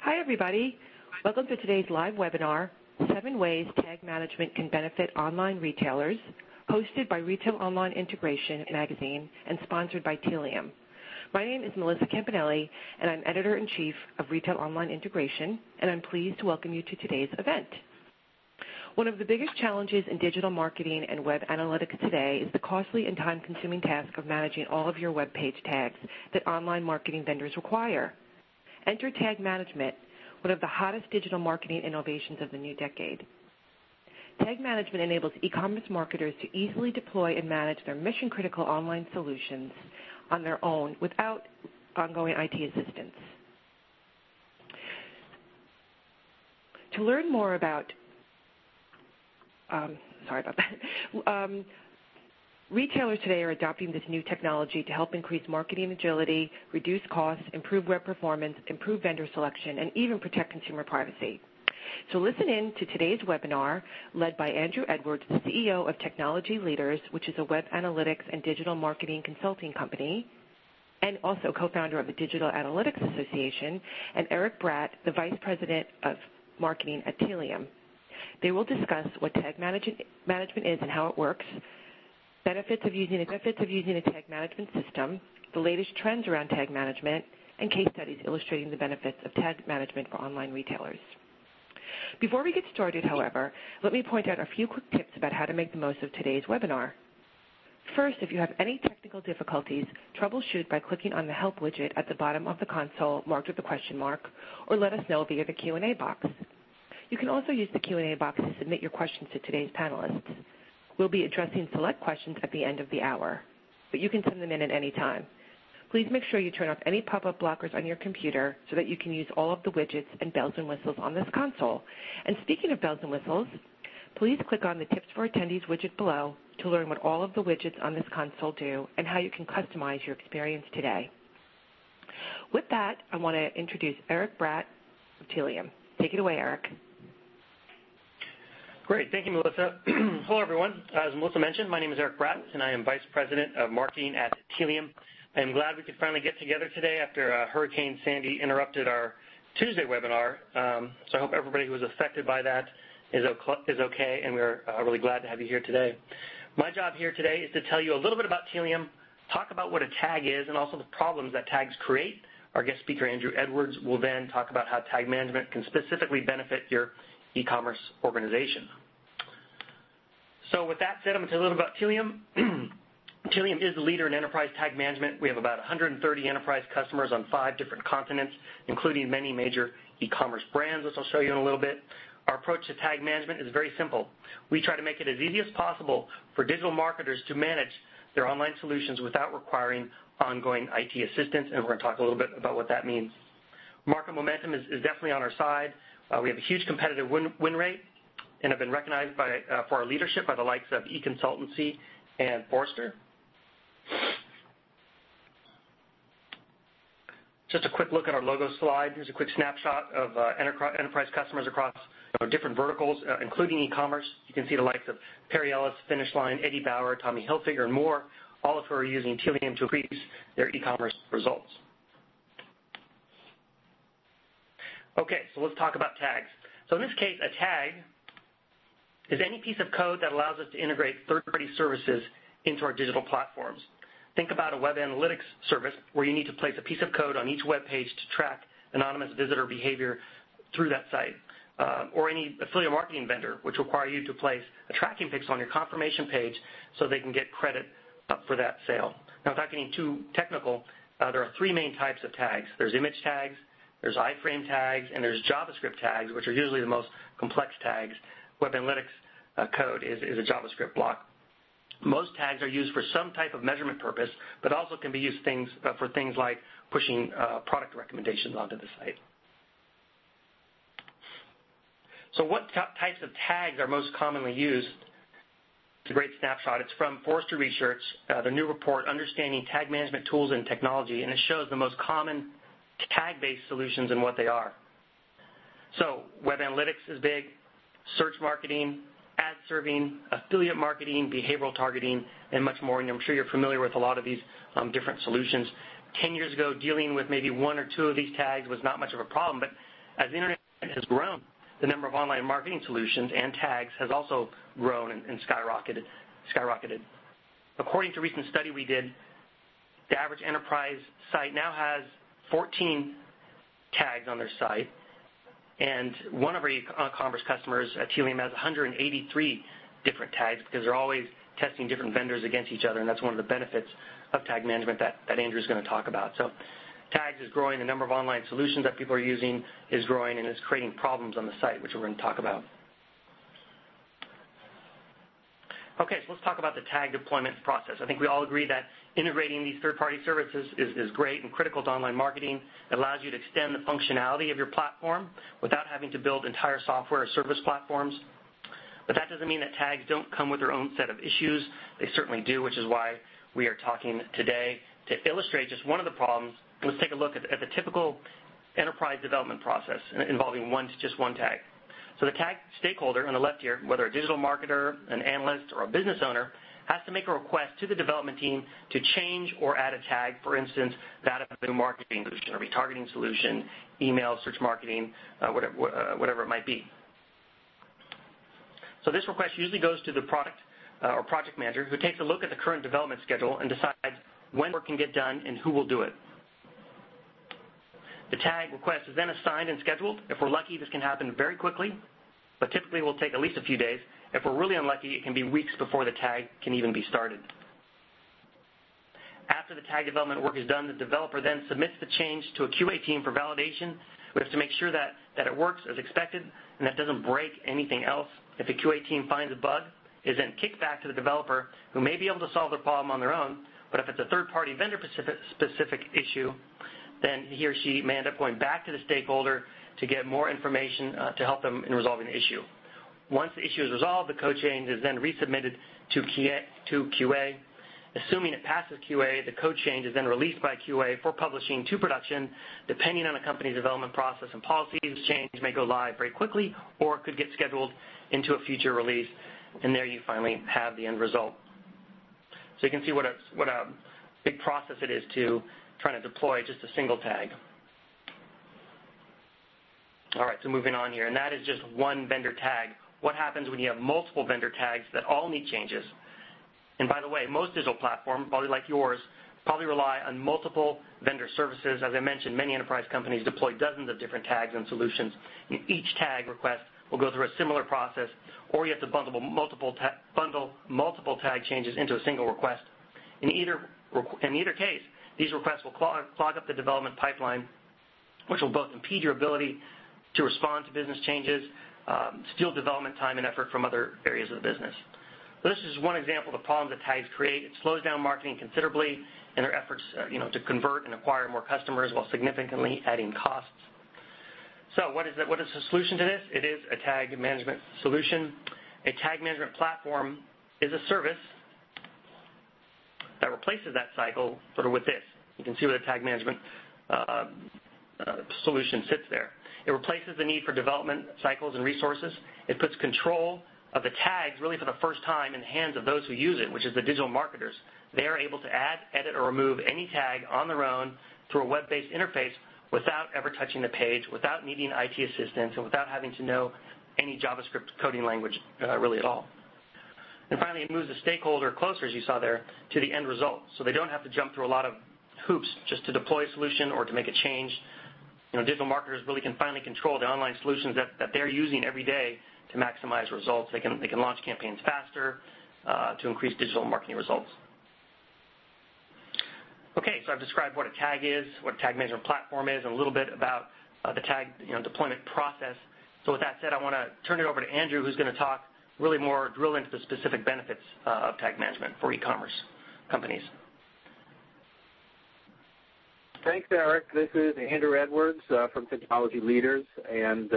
Hi, everybody. Welcome to today's live webinar, 7 Ways Tag Management Can Benefit Online Retailers, hosted by Retail Online Integration magazine and sponsored by Tealium. My name is Melissa Campanelli, and I'm Editor-in-Chief of Retail Online Integration, and I'm pleased to welcome you to today's event. One of the biggest challenges in digital marketing and web analytics today is the costly and time-consuming task of managing all of your web page tags that online marketing vendors require. Enter Tag Management, one of the hottest digital marketing innovations of the new decade. Tag Management enables e-commerce marketers to easily deploy and manage their mission-critical online solutions on their own without ongoing IT assistance. To learn more about retailers today are adopting this new technology to help increase marketing agility, reduce costs, improve web performance, improve vendor selection, and even protect consumer privacy. So listen in to today's webinar led by Andrew Edwards, the CEO of Technology Leaders, which is a web analytics and digital marketing consulting company, and also co-founder of the Digital Analytics Association, and Eric Bratt, the Vice President of Marketing at Tealium. They will discuss what tag management is and how it works, benefits of using a tag management system, the latest trends around tag management, and case studies illustrating the benefits of tag management for online retailers. Before we get started, however, let me point out a few quick tips about how to make the most of today's webinar. First, if you have any technical difficulties, troubleshoot by clicking on the Help widget at the bottom of the console marked with a question mark, or let us know via the Q&A box. You can also use the Q&A box to submit your questions to today's panelists. We'll be addressing select questions at the end of the hour, but you can send them in at any time. Please make sure you turn off any pop-up blockers on your computer so that you can use all of the widgets and bells and whistles on this console. And speaking of bells and whistles, please click on the Tips for Attendees widget below to learn what all of the widgets on this console do and how you can customize your experience today. With that, I want to introduce Eric Bratt of Tealium. Take it away, Eric. Great. Thank you, Melissa. Hello, everyone. As Melissa mentioned, my name is Eric Bratt, and I am Vice President of Marketing at Tealium. I am glad we could finally get together today after Hurricane Sandy interrupted our Tuesday webinar. So I hope everybody who was affected by that is okay, and we're really glad to have you here today. My job here today is to tell you a little bit about Tealium, talk about what a tag is, and also the problems that tags create. Our guest speaker, Andrew Edwards, will then talk about how tag management can specifically benefit your e-commerce organization. So with that said, I'm going to tell you a little about Tealium. Tealium is the leader in enterprise tag management. We have about 130 enterprise customers on 5 different continents, including many major e-commerce brands, which I'll show you in a little bit. Our approach to tag management is very simple. We try to make it as easy as possible for digital marketers to manage their online solutions without requiring ongoing IT assistance, and we're going to talk a little bit about what that means. Market momentum is definitely on our side. We have a huge competitive win rate, and have been recognized for our leadership by the likes of eConsultancy and Forrester. Just a quick look at our logo slide. Here's a quick snapshot of enterprise customers across different verticals, including e-commerce. You can see the likes of Perry Ellis, Finish Line, Eddie Bauer, Tommy Hilfiger, and more, all of who are using Tealium to increase their e-commerce results. Okay, so let's talk about tags. So in this case, a tag is any piece of code that allows us to integrate third-party services into our digital platforms. Think about a web analytics service where you need to place a piece of code on each web page to track anonymous visitor behavior through that site. Or any affiliate marketing vendor, which require you to place a tracking pixel on your confirmation page so they can get credit for that sale. Now, without getting too technical, there are 3 main types of tags. There's image tags, there's iframe tags, and there's JavaScript tags, which are usually the most complex tags. Web analytics code is a JavaScript block. Most tags are used for some type of measurement purpose, but also can be used for things like pushing product recommendations onto the site. So what types of tags are most commonly used? It's a great snapshot. It's from Forrester Research, the new report, Understanding Tag Management Tools and Technology, and it shows the most common tag-based solutions and what they are. So web analytics is big, search marketing, ad serving, affiliate marketing, behavioral targeting, and much more. And I'm sure you're familiar with a lot of these different solutions. 10 years ago, dealing with maybe 1 or 2 of these tags was not much of a problem, but As the Internet has grown, the number of online marketing solutions and tags has also grown and skyrocketed. According to a recent study we did, the average enterprise site now has 14 tags on their site, and one of our e-commerce customers at Tealium has 183 different tags because they're always testing different vendors against each other, and that's one of the benefits of tag management that Andrew's going to talk about. So tags is growing, the number of online solutions that people are using is growing, and it's creating problems on the site, which we're going to talk about. Okay, so let's talk about the tag deployment process. I think we all agree that integrating these third-party services is great and critical to online marketing. It allows you to extend the functionality of your platform without having to build entire software or service platforms. But that doesn't mean that tags don't come with their own set of issues. They certainly do, which is why we are talking today. To illustrate just one of the problems, let's take a look at the typical enterprise development process involving just one tag. So the tag stakeholder on the left here, whether a digital marketer, an analyst, or a business owner, has to make a request to the development team to change or add a tag, for instance, that of a new marketing solution, a retargeting solution, email, search marketing, whatever it might be. So this request usually goes to the product or project manager, who takes a look at the current development schedule and decides when work can get done and who will do it. The tag request is then assigned and scheduled. If we're lucky, this can happen very quickly, but typically will take at least a few days. If we're really unlucky, it can be weeks before the tag can even be started. After the tag development work is done, the developer then submits the change to a QA team for validation. We have to make sure that it works as expected and that doesn't break anything else. If the QA team finds a bug, it is then kicked back to the developer, who may be able to solve the problem on their own, but if it's a third-party vendor-specific issue, then he or she may end up going back to the stakeholder to get more information to help them in resolving the issue. Once the issue is resolved, the code change is then resubmitted to QA. Assuming it passes QA, the code change is then released by QA for publishing to production. Depending on a company's development process and policies, the change may go live very quickly or could get scheduled into a future release, and there you finally have the end result. So you can see what a big process it is to trying to deploy just a single tag. All right, so moving on here, and that is just one vendor tag. What happens when you have multiple vendor tags that all need changes? And by the way, most digital platforms, probably like yours, probably rely on multiple vendor services. As I mentioned, many enterprise companies deploy dozens of different tags and solutions. And each tag request will go through a similar process, or you have to bundle multiple tag changes into a single request. In either case, these requests will clog up the development pipeline, which will both impede your ability to respond to business changes, steal development time and effort from other areas of the business. So this is one example of the problems that tags create. It slows down marketing considerably in their efforts to convert and acquire more customers while significantly adding costs. So what is the solution to this? It is a tag management solution. A tag management platform is a service that replaces that cycle sort of with this. You can see where the tag management solution sits there. It replaces the need for development cycles and resources. It puts control of the tags really for the first time in the hands of those who use it, which is the digital marketers. They are able to add, edit, or remove any tag on their own through a web-based interface without ever touching the page, without needing IT assistance, and without having to know any JavaScript coding language really at all. And finally, it moves the stakeholder closer, as you saw there, to the end result. So they don't have to jump through a lot of hoops just to deploy a solution or to make a change. Digital marketers really can finally control the online solutions that they're using every day to maximize results. They can launch campaigns faster to increase digital marketing results. Okay, so I've described what a tag is, what a tag management platform is, and a little bit about the tag deployment process. So with that said, I want to turn it over to Andrew, who's going to talk really more, drill into the specific benefits of tag management for e-commerce companies. Thanks, Eric. This is Andrew Edwards from Technology Leaders, and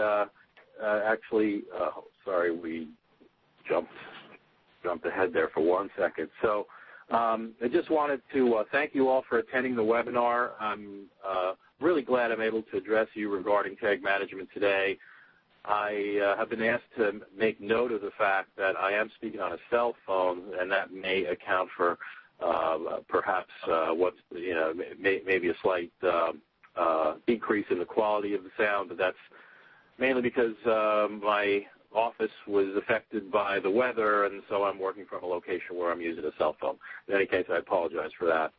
sorry, we jumped ahead there for 1 second. So I just wanted to thank you all for attending the webinar. I'm really glad I'm able to address you regarding tag management today. I have been asked to make note of the fact that I am speaking on a cell phone, and that may account for perhaps maybe a slight decrease in the quality of the sound, but that's mainly because my office was affected by the weather, and so I'm working from a location where I'm using a cell phone. In any case, I apologize for that.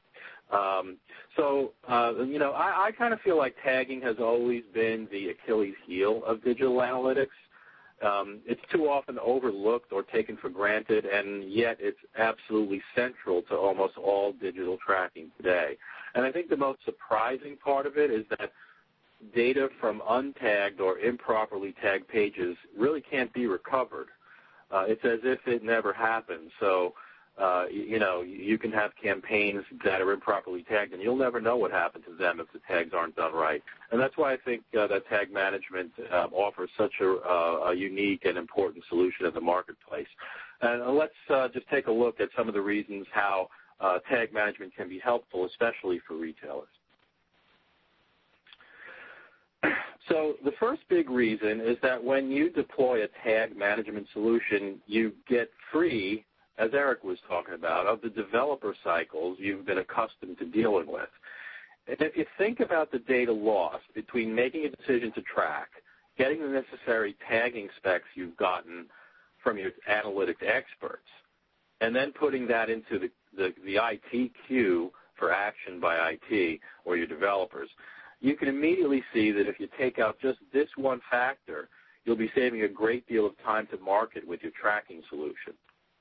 I kind of feel like tagging has always been the Achilles heel of digital analytics. It's too often overlooked or taken for granted, and yet it's absolutely central to almost all digital tracking today. And I think the most surprising part of it is that data from untagged or improperly tagged pages really can't be recovered. It's as if it never happened. So, you can have campaigns that are improperly tagged, and you'll never know what happened to them if the tags aren't done right. And that's why I think that tag management offers such a unique and important solution in the marketplace. And let's just take a look at some of the reasons how tag management can be helpful, especially for retailers. So the first big reason is that when you deploy a tag management solution, you get free, as Eric was talking about, of the developer cycles you've been accustomed to dealing with. And if you think about the data lost between making a decision to track, getting the necessary tagging specs you've gotten from your analytics experts, and then putting that into the IT queue for action by IT or your developers, you can immediately see that if you take out just this one factor, you'll be saving a great deal of time to market with your tracking solution.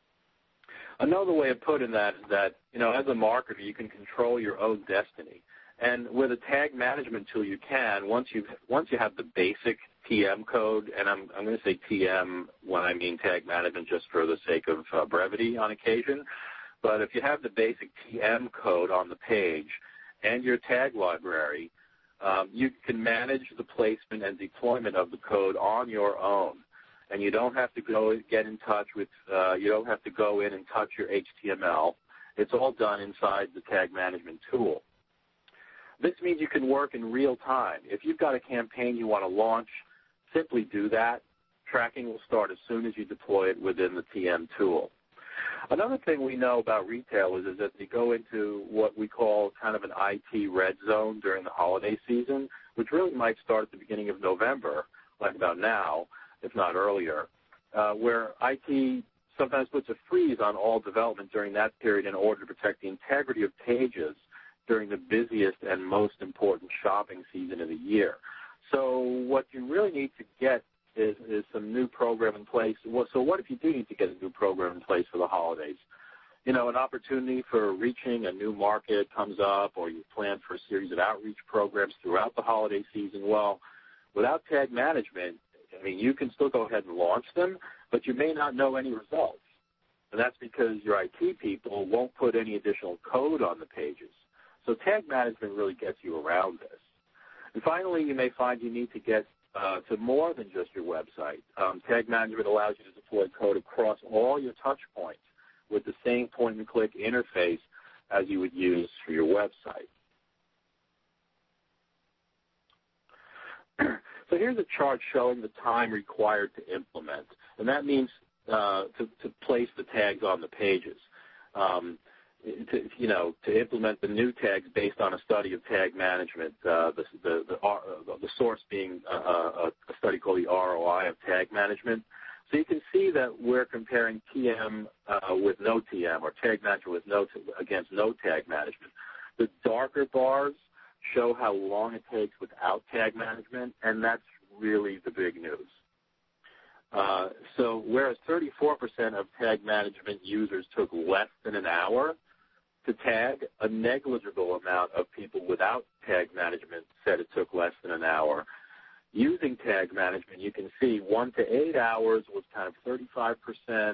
Another way of putting that is that, as a marketer, you can control your own destiny. And with a tag management tool, you can, once you have the basic TM code, and I'm going to say TM when I mean tag management just for the sake of brevity on occasion, but if you have the basic TM code on the page and your tag library, you can manage the placement and deployment of the code on your own. And you don't have to go get in touch with, you don't have to go in and touch your HTML. It's all done inside the tag management tool. This means you can work in real time. If you've got a campaign you want to launch, simply do that. Tracking will start as soon as you deploy it within the TM tool. Another thing we know about retailers is that they go into what we call kind of an IT red zone during the holiday season, which really might start at the beginning of November, like about now, if not earlier, where IT sometimes puts a freeze on all development during that period in order to protect the integrity of pages during the busiest and most important shopping season of the year. So what you really need to get is some new program in place. So what if you do need to get a new program in place for the holidays? An opportunity for reaching a new market comes up, or you plan for a series of outreach programs throughout the holiday season. Well, without tag management, you can still go ahead and launch them, but you may not know any results. And that's because your IT people won't put any additional code on the pages. So tag management really gets you around this. And finally, you may find you need to get to more than just your website. Tag management allows you to deploy code across all your touch points with the same point-and-click interface as you would use for your website. So here's a chart showing the time required to implement, and that means to place the tags on the pages. To implement the new tags based on a study of tag management, the source being a study called the ROI of tag management. So you can see that we're comparing TM with no TM, or tag management against no tag management. The darker bars show how long it takes without tag management, and that's really the big news. So whereas 34% of tag management users took less than an hour to tag, a negligible amount of people without tag management said it took less than an hour. Using tag management, you can see 1 to 8 hours was kind of 35%,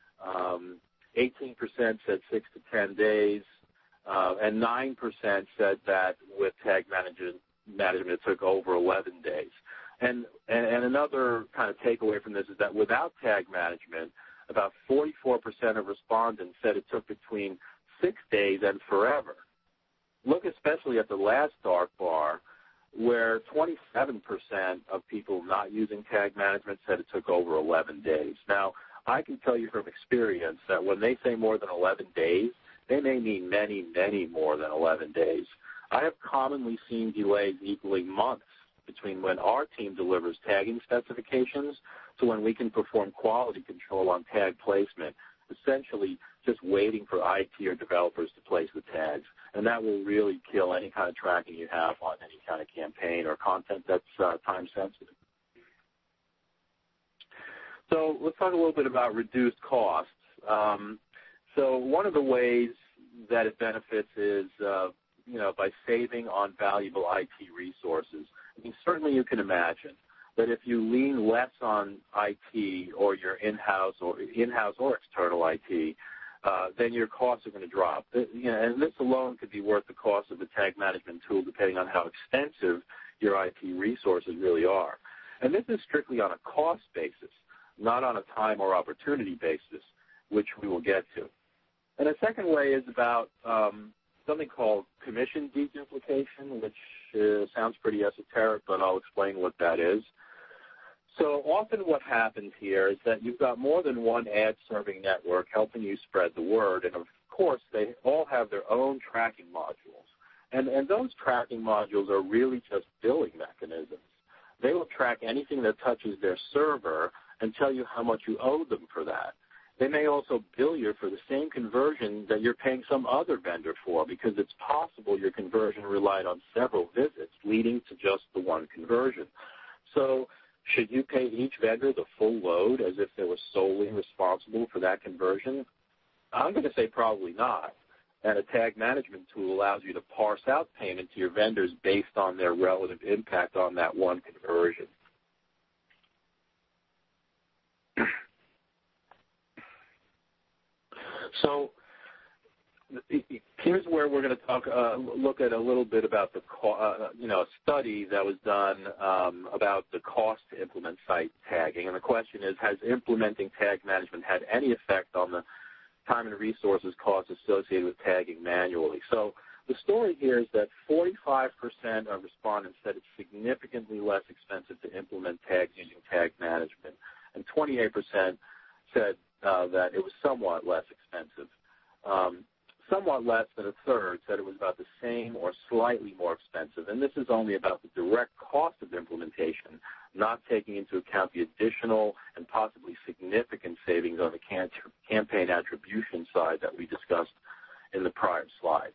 18% said 6 to 10 days, and 9% said that with tag management it took over 11 days. And another kind of takeaway from this is that without tag management, about 44% of respondents said it took between 6 days and forever. Look especially at the last dark bar, where 27% of people not using tag management said it took over 11 days. Now, I can tell you from experience that when they say more than 11 days, they may mean many, many more than 11 days. I have commonly seen delays equaling months between when our team delivers tagging specifications to when we can perform quality control on tag placement, essentially just waiting for IT or developers to place the tags. And that will really kill any kind of tracking you have on any kind of campaign or content that's time sensitive. So let's talk a little bit about reduced costs. So one of the ways that it benefits is by saving on valuable IT resources. I mean, certainly you can imagine that if you lean less on IT or your in-house or external IT, then your costs are going to drop. And this alone could be worth the cost of the tag management tool, depending on how extensive your IT resources really are. And this is strictly on a cost basis, not on a time or opportunity basis, which we will get to. And the second way is about something called commission deduplication, which sounds pretty esoteric, but I'll explain what that is. So often what happens here is that you've got more than one ad-serving network helping you spread the word, and of course they all have their own tracking modules. And those tracking modules are really just billing mechanisms. They will track anything that touches their server and tell you how much you owe them for that. They may also bill you for the same conversion that you're paying some other vendor for, because it's possible your conversion relied on several visits leading to just the one conversion. So should you pay each vendor the full load as if they were solely responsible for that conversion? I'm going to say probably not. And a tag management tool allows you to parse out payment to your vendors based on their relative impact on that one conversion. So here's where we're going to look at a little bit about the a study that was done about the cost to implement site tagging. And the question is, has implementing tag management had any effect on the time and resources costs associated with tagging manually? So the story here is that 45% of respondents said it's significantly less expensive to implement tags using tag management, and 28% said that it was somewhat less expensive. Somewhat less than a third said it was about the same or slightly more expensive, and this is only about the direct cost of implementation, not taking into account the additional and possibly significant savings on the campaign attribution side that we discussed in the prior slide.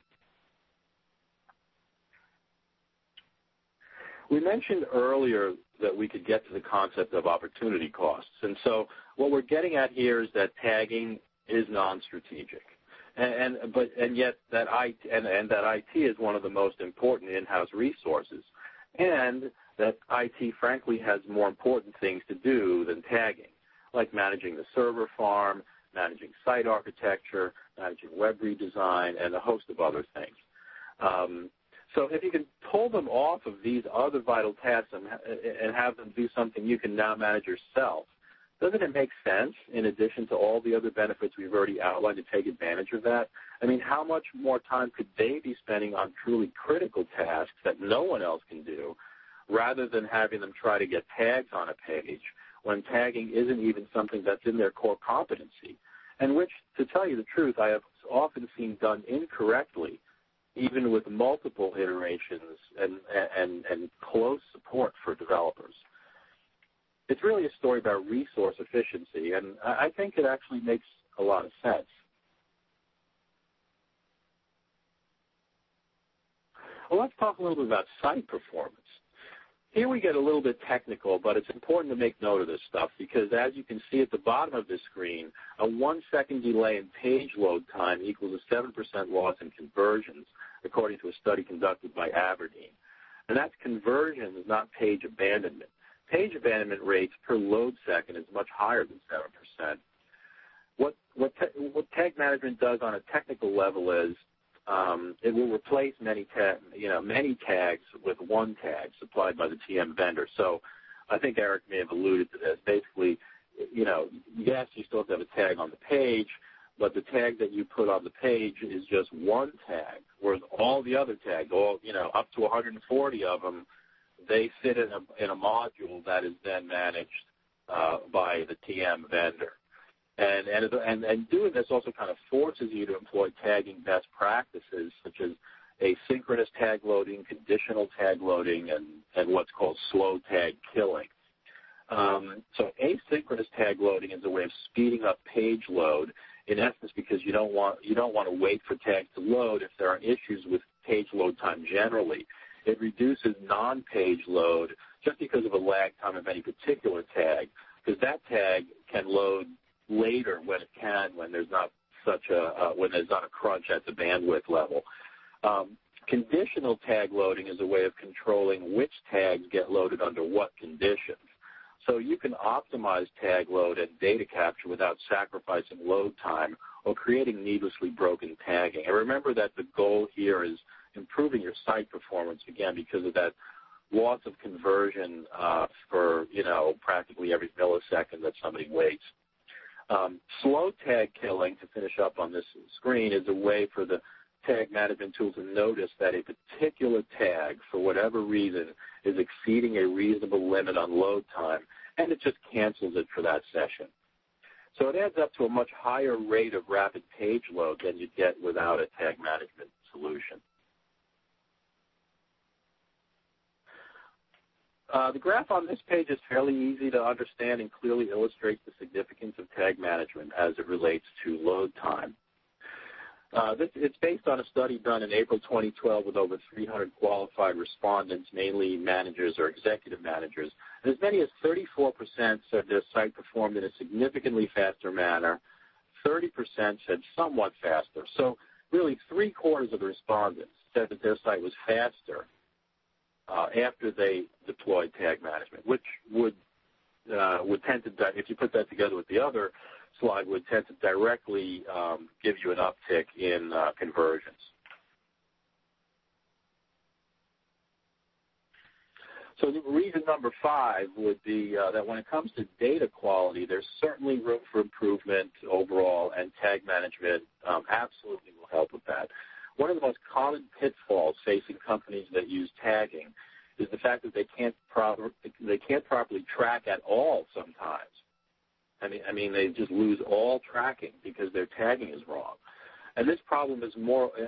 We mentioned earlier that we could get to the concept of opportunity costs, and so what we're getting at here is that tagging is non-strategic. And yet that IT is one of the most important in-house resources, and that IT frankly has more important things to do than tagging, like managing the server farm, managing site architecture, managing web redesign, and a host of other things. So if you can pull them off of these other vital tasks and have them do something you can now manage yourself, doesn't it make sense, in addition to all the other benefits we've already outlined, to take advantage of that? I mean, how much more time could they be spending on truly critical tasks that no one else can do, rather than having them try to get tags on a page when tagging isn't even something that's in their core competency, and which, to tell you the truth, I have often seen done incorrectly, even with multiple iterations and close support for developers. It's really a story about resource efficiency, and I think it actually makes a lot of sense. Well, let's talk a little bit about site performance. Here we get a little bit technical, but it's important to make note of this stuff because, as you can see at the bottom of this screen, a 1-second delay in page load time equals a 7% loss in conversions, according to a study conducted by Aberdeen. And that's conversions, not page abandonment. Page abandonment rates per load second is much higher than 7%. What tag management does on a technical level is it will replace many tags with one tag supplied by the TM vendor. So I think Eric may have alluded to this. Basically, yes, you still have to have a tag on the page, but the tag that you put on the page is just one tag, whereas all the other tags, up to 140 of them, they sit in a module that is then managed by the TM vendor. And doing this also kind of forces you to employ tagging best practices, such as asynchronous tag loading, conditional tag loading, and what's called slow tag killing. So asynchronous tag loading is a way of speeding up page load, in essence, because you don't want to wait for tags to load if there are issues with page load time generally. It reduces non-page load just because of a lag time of any particular tag, because that tag can load later when it can, when there's not a crunch at the bandwidth level. Conditional tag loading is a way of controlling which tags get loaded under what conditions. So you can optimize tag load and data capture without sacrificing load time or creating needlessly broken tagging. And remember that the goal here is improving your site performance, again, because of that loss of conversion for, practically every millisecond that somebody waits. Slow tag killing, to finish up on this screen, is a way for the tag management tool to notice that a particular tag, for whatever reason, is exceeding a reasonable limit on load time, and it just cancels it for that session. So it adds up to a much higher rate of rapid page load than you'd get without a tag management solution. The graph on this page is fairly easy to understand and clearly illustrates the significance of tag management as it relates to load time. It's based on a study done in April 2012 with over 300 qualified respondents, mainly managers or executive managers. And as many as 34% said their site performed in a significantly faster manner. 30% said somewhat faster. So really 3/4 of the respondents said that their site was faster after they deployed tag management, which would tend to, if you put that together with the other slide, would tend to directly give you an uptick in conversions. So the reason number 5 would be that when it comes to data quality, there's certainly room for improvement overall, and tag management absolutely will help with that. One of the most common pitfalls facing companies that use tagging is the fact that they can't properly track at all sometimes. I mean, they just lose all tracking because their tagging is wrong. And this problem is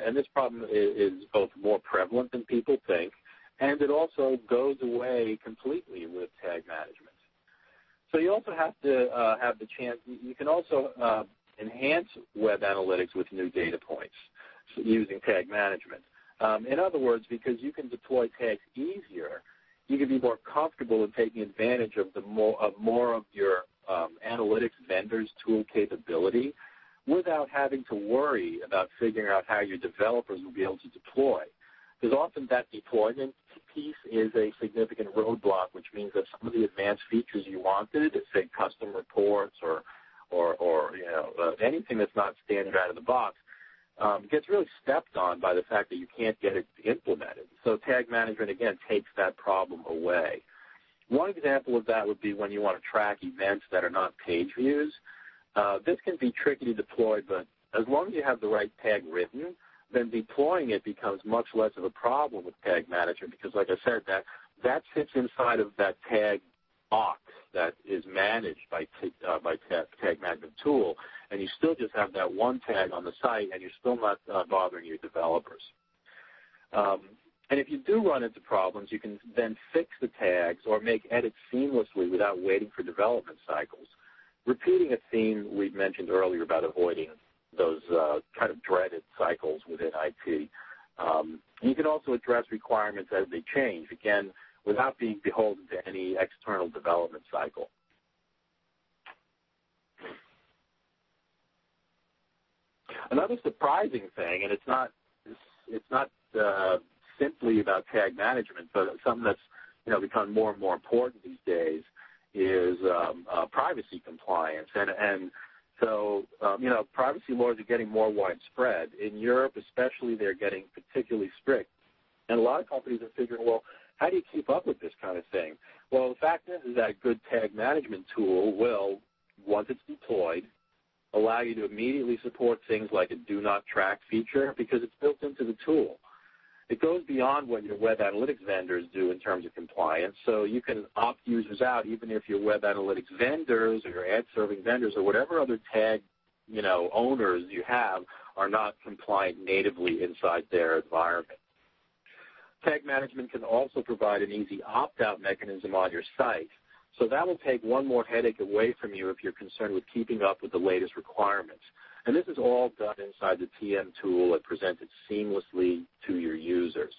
both more prevalent than people think, and it also goes away completely with tag management. So you also have to have the chance. You can also enhance web analytics with new data points using tag management. In other words, because you can deploy tags easier, you can be more comfortable in taking advantage of more of your analytics vendors' tool capability without having to worry about figuring out how your developers will be able to deploy. Because often that deployment piece is a significant roadblock, which means that some of the advanced features you wanted, say custom reports or anything that's not standard out of the box, gets really stepped on by the fact that you can't get it implemented. So tag management, again, takes that problem away. One example of that would be when you want to track events that are not page views. This can be tricky to deploy, but as long as you have the right tag written, then deploying it becomes much less of a problem with tag management because, like I said, that sits inside of that tag box that is managed by tag management tool, and you still just have that one tag on the site, and you're still not bothering your developers. And if you do run into problems, you can then fix the tags or make edits seamlessly without waiting for development cycles. Repeating a theme we mentioned earlier about avoiding those kind of dreaded cycles within IT. You can also address requirements as they change, again, without being beholden to any external development cycle. Another surprising thing, and it's not simply about tag management, but something that's become more and more important these days, is privacy compliance. And so privacy laws are getting more widespread. In Europe especially, they're getting particularly strict. And a lot of companies are figuring, well, how do you keep up with this kind of thing? Well, the fact is that a good tag management tool will, once it's deployed, allow you to immediately support things like a do not track feature because it's built into the tool. It goes beyond what your web analytics vendors do in terms of compliance, so you can opt users out even if your web analytics vendors or your ad serving vendors or whatever other tag owners you have are not compliant natively inside their environment. Tag Management can also provide an easy opt-out mechanism on your site. So that will take one more headache away from you if you're concerned with keeping up with the latest requirements. And this is all done inside the TM tool and presented seamlessly to your users.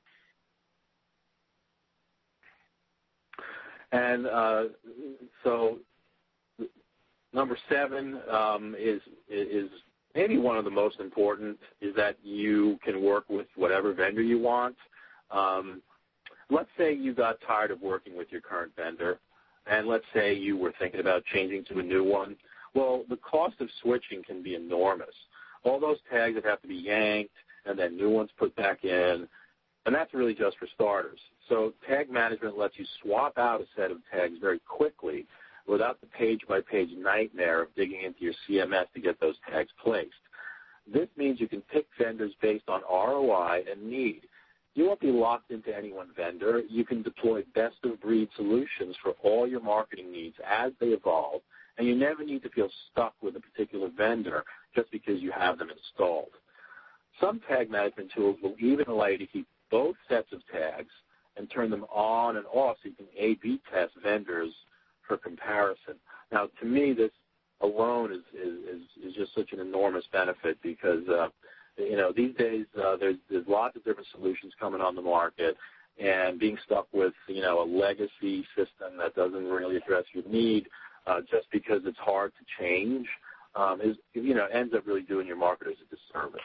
And so number 7 is maybe one of the most important, is that you can work with whatever vendor you want. Let's say you got tired of working with your current vendor, and let's say you were thinking about changing to a new one. Well, the cost of switching can be enormous. All those tags that have to be yanked and then new ones put back in, and that's really just for starters. So Tag Management lets you swap out a set of tags very quickly without the page-by-page nightmare of digging into your CMS to get those tags placed. This means you can pick vendors based on ROI and need. You won't be locked into any one vendor. You can deploy best-of-breed solutions for all your marketing needs as they evolve, and you never need to feel stuck with a particular vendor just because you have them installed. Some tag management tools will even allow you to keep both sets of tags and turn them on and off so you can A/B test vendors for comparison. Now, to me, this alone is just such an enormous benefit because, these days there's lots of different solutions coming on the market, and being stuck with, a legacy system that doesn't really address your need just because it's hard to change ends up really doing your marketers a disservice.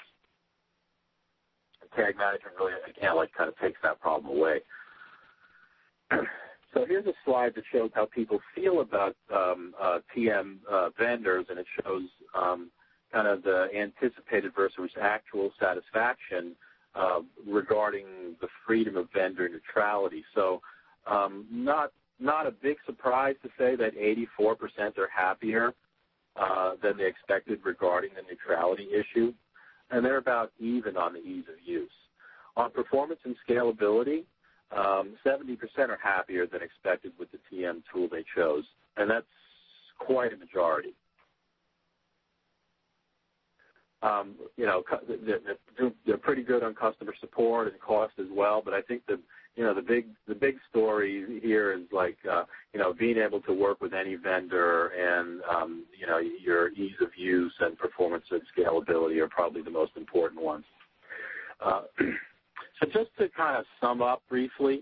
Tag Management really, again, kind of takes that problem away. So here's a slide that shows how people feel about TM vendors, and it shows kind of the anticipated versus actual satisfaction regarding the freedom of vendor neutrality. So not a big surprise to say that 84% are happier than they expected regarding the neutrality issue, and they're about even on the ease of use. On performance and scalability, 70% are happier than expected with the TM tool they chose, and that's quite a majority. They're pretty good on customer support and cost as well, but I think the big story here is being able to work with any vendor, and your ease of use and performance and scalability are probably the most important ones. So just to kind of sum up briefly,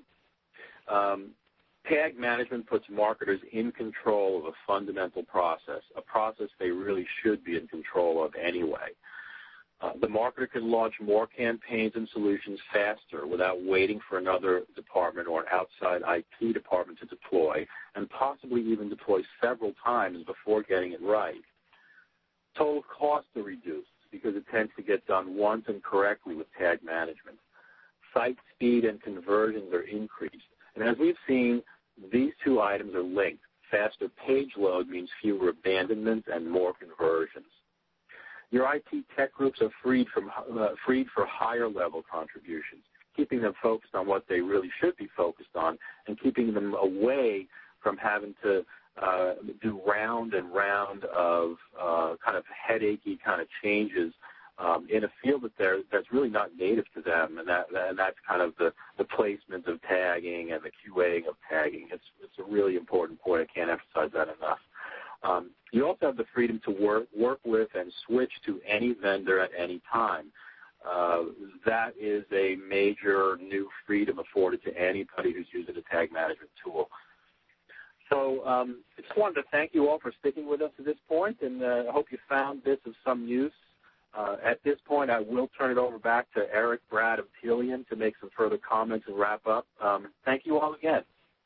Tag Management puts marketers in control of a fundamental process, a process they really should be in control of anyway. The marketer can launch more campaigns and solutions faster without waiting for another department or an outside IT department to deploy, and possibly even deploy several times before getting it right. Total costs are reduced because it tends to get done once and correctly with Tag Management. Site speed and conversions are increased. And as we've seen, these two items are linked. Faster page load means fewer abandonments and more conversions. Your IT tech groups are freed for higher level contributions, keeping them focused on what they really should be focused on, and keeping them away from having to do round and round of kind of headachy kind of changes in a field that's really not native to them, and that's kind of the placement of tagging and the QAing of tagging. It's a really important point. I can't emphasize that enough. You also have the freedom to work with and switch to any vendor at any time. That is a major new freedom afforded to anybody who's using a Tag Management tool. So I just wanted to thank you all for sticking with us to this point, and I hope you found this of some use. At this point, I will turn it over back to Eric Brad of Telium to make some further comments and wrap up. Thank you all again.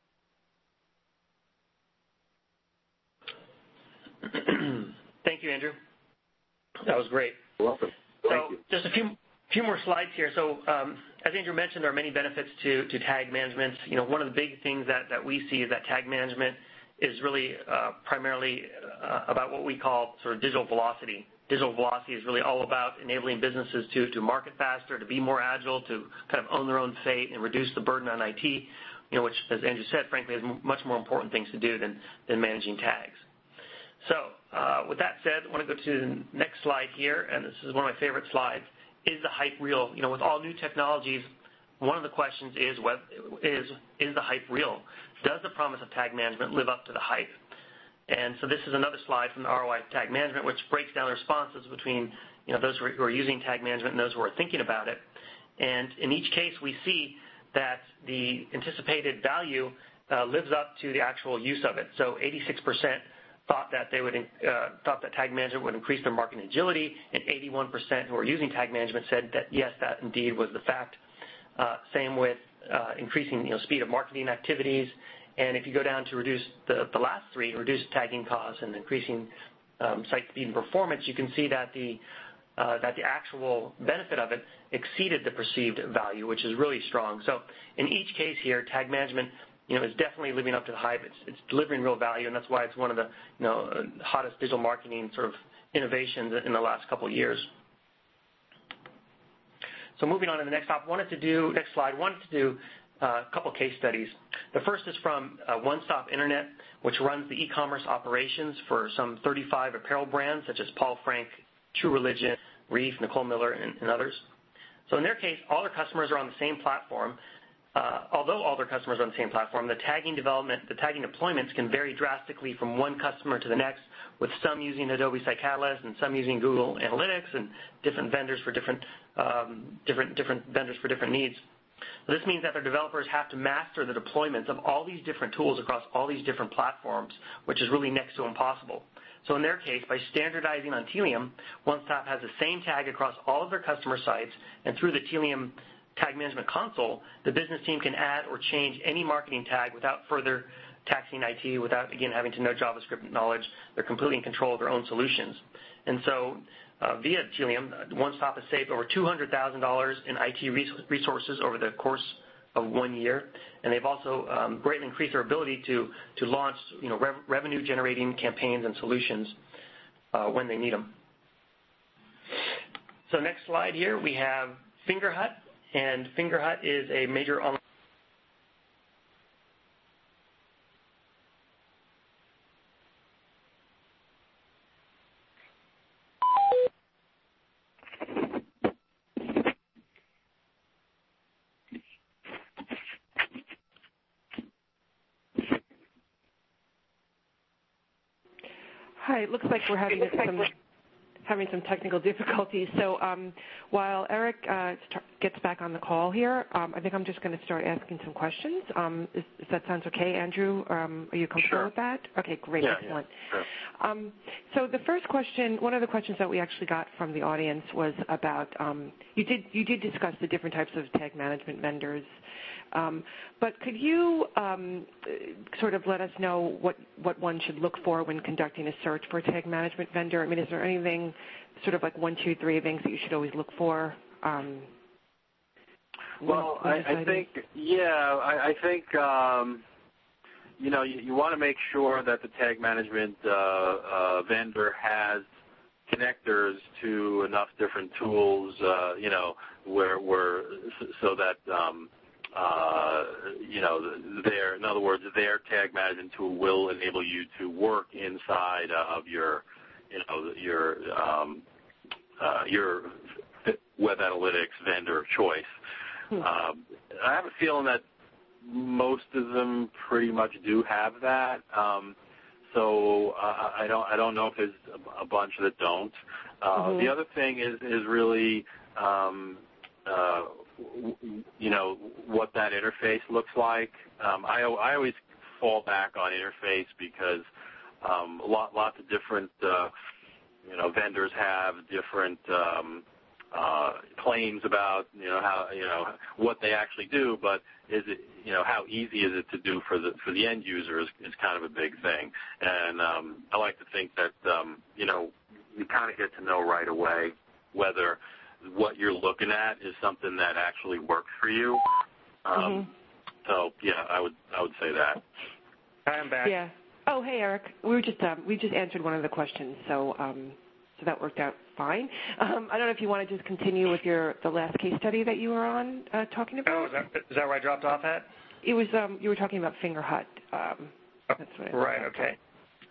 Thank you, Andrew. That was great. You're welcome. Thank you. Just a few more slides here. So as Andrew mentioned, there are many benefits to Tag Management. One of the big things that we see is that Tag Management is really primarily about what we call sort of digital velocity. Digital velocity is really all about enabling businesses to market faster, to be more agile, to kind of own their own fate and reduce the burden on IT, which, as Andrew said, frankly, has much more important things to do than managing tags. So with that said, I want to go to the next slide here, and this is one of my favorite slides, is the hype real? With all new technologies, one of the questions is the hype real? Does the promise of tag management live up to the hype? And so this is another slide from the ROI of tag management, which breaks down the responses between those who are using tag management and those who are thinking about it. And in each case, we see that the anticipated value lives up to the actual use of it. So 86% thought that tag management would increase their marketing agility, and 81% who are using tag management said that yes, that indeed was the fact. Same with increasing speed of marketing activities, and if you go down to reduce the last three, reduce tagging costs and increasing site speed and performance, you can see that the actual benefit of it exceeded the perceived value, which is really strong. So in each case here, tag management is definitely living up to the hype. It's delivering real value, and that's why it's one of the hottest digital marketing sort of innovations in the last couple of years. So moving on to the next slide, wanted to do a couple case studies. The first is from One Stop Internet, which runs the e-commerce operations for some 35 apparel brands such as Paul Frank, True Religion, Reef, Nicole Miller, and others. So in their case, all their customers are on the same platform. Although all their customers are on the same platform, the tagging deployments can vary drastically from one customer to the next, with some using Adobe Site Catalyst and some using Google Analytics and different vendors for different needs. So this means that their developers have to master the deployments of all these different tools across all these different platforms, which is really next to impossible. So in their case, by standardizing on Tealium, One Stop has the same tag across all of their customer sites, and through the Tealium Tag Management Console, the business team can add or change any marketing tag without further taxing IT, without, again, having to know JavaScript knowledge. They're completely in control of their own solutions. And so via Tealium, One Stop has saved over $200,000 in IT resources over the course of 1 year, and they've also greatly increased their ability to launch revenue-generating campaigns and solutions when they need them. So next slide here, we have Fingerhut, and Fingerhut is a major online. Hi, it looks like we're having some technical difficulties. So while Eric gets back on the call here, I think I'm just going to start asking some questions. If that sounds okay, Andrew? Are you comfortable with that? Okay, great. Yeah, excellent. Yeah, sure. So the first question, one of the questions that we actually got from the audience was about, you did discuss the different types of tag management vendors, but could you sort of let us know what one should look for when conducting a search for a tag management vendor? I mean, is there anything sort of like 1, 2, 3 things that you should always look for? Well, I think you want to make sure that the tag management vendor has connectors to enough different tools, so that in other words, their tag management tool will enable you to work inside of your web analytics vendor of choice. I have a feeling that most of them pretty much do have that. So I don't know if there's a bunch that don't. The other thing is really what that interface looks like. I always fall back on interface because lots of different vendors have different claims about how what they actually do, but is it how easy is it to do for the end user is kind of a big thing. And I like to think that you kind of get to know right away whether what you're looking at is something that actually works for you. So yeah, I would say that. Hi, I'm back. Yeah. Oh, hey, Eric. We just answered one of the questions, so that worked out fine. I don't know if you want to just continue with the last case study that you were on talking about. Oh, is that where I dropped off at? It was you were talking about Fingerhut. That's what right. Okay.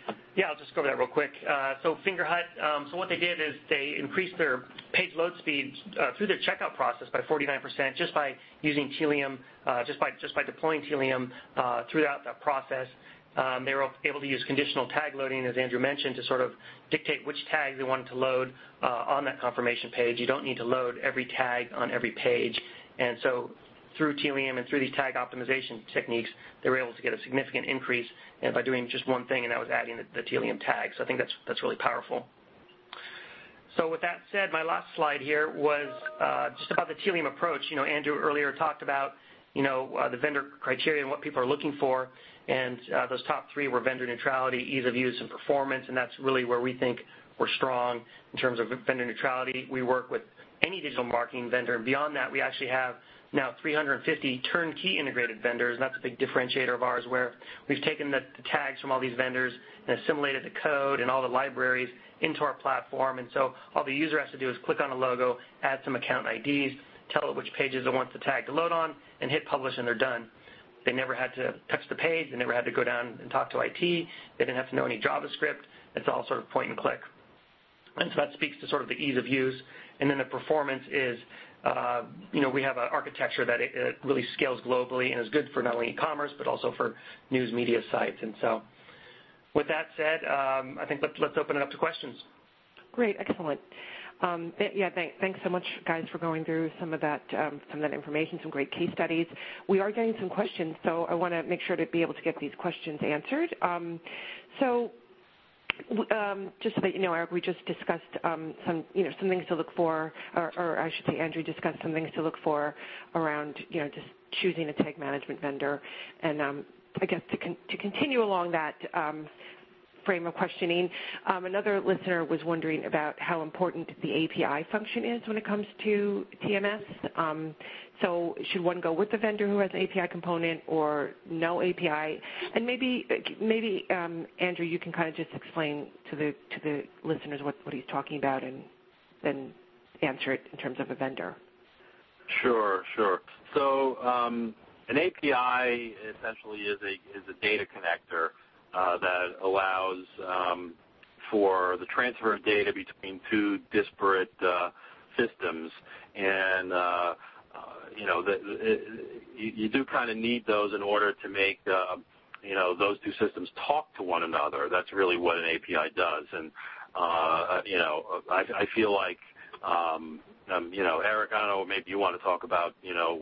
Yeah, I'll just go over that real quick. So Fingerhut, so what they did is they increased their page load speed through their checkout process by 49% just by using Tealium, just by deploying Tealium throughout that process. They were able to use conditional tag loading, as Andrew mentioned, to sort of dictate which tags they wanted to load on that confirmation page. You don't need to load every tag on every page. And so through Tealium and through these tag optimization techniques, they were able to get a significant increase by doing just one thing, and that was adding the Tealium tag. So I think that's really powerful. So with that said, my last slide here was just about the Tealium approach. Andrew earlier talked about the vendor criteria and what people are looking for, and those top three were vendor neutrality, ease of use, and performance, and that's really where we think we're strong in terms of vendor neutrality. We work with any digital marketing vendor, and beyond that, we actually have now 350 turnkey integrated vendors, and that's a big differentiator of ours, where we've taken the tags from all these vendors and assimilated the code and all the libraries into our platform. And so all the user has to do is click on a logo, add some account IDs, tell it which pages it wants the tag to load on, and hit publish, and they're done. They never had to touch the page. They never had to go down and talk to IT. They didn't have to know any JavaScript. It's all sort of point and click. And so that speaks to sort of the ease of use. And then the performance is, we have an architecture that it really scales globally and is good for not only e-commerce but also for news media sites. And so with that said, I think let's open it up to questions. Great, excellent. Thanks so much, guys, for going through some of that information, some great case studies. We are getting some questions, so I want to make sure to be able to get these questions answered. Just so that you know, Eric, we just discussed some things to look for, or I should say Andrew discussed some things to look for around just choosing a tag management vendor. And I guess to continue along that frame of questioning, another listener was wondering about how important the API function is when it comes to TMS. So should one go with the vendor who has an API component or no API? And maybe Andrew, you can kind of just explain to the listeners what he's talking about, and then answer it in terms of a vendor. Sure. So an API essentially is a data connector that allows for the transfer of data between two disparate systems, and you do kind of need those in order to make those two systems talk to one another. That's really what an API does, and I feel like Eric, I don't know, maybe you want to talk about